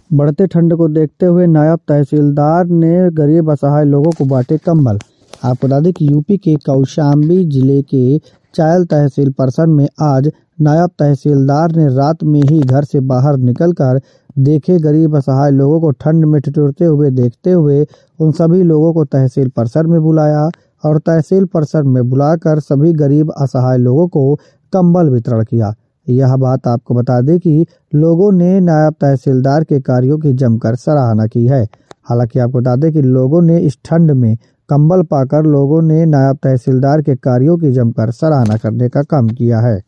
बढ़ते ठंड को देखते हुए नायब तहसीलदार ने गरीब असहाय लोगों को बांटे कंबल। आपको बता दें कि यूपी के कौशाम्बी जिले के चायल तहसील परिसर में आज नायब तहसीलदार ने रात में ही घर से बाहर निकलकर देखे गरीब असहाय लोगों को ठंड में ठिठुरते हुए देखते हुए उन सभी लोगों को तहसील परिसर में बुलाया और तहसील परिसर में बुलाकर सभी गरीब असहाय लोगों को कंबल वितरण किया। यह बात आपको बता दें कि लोगों ने नायब तहसीलदार के कार्यों की जमकर सराहना की है। हालांकि आपको बता दें कि लोगों ने इस ठंड में कंबल पाकर लोगों ने नायब तहसीलदार के कार्यों की जमकर सराहना करने का काम किया है।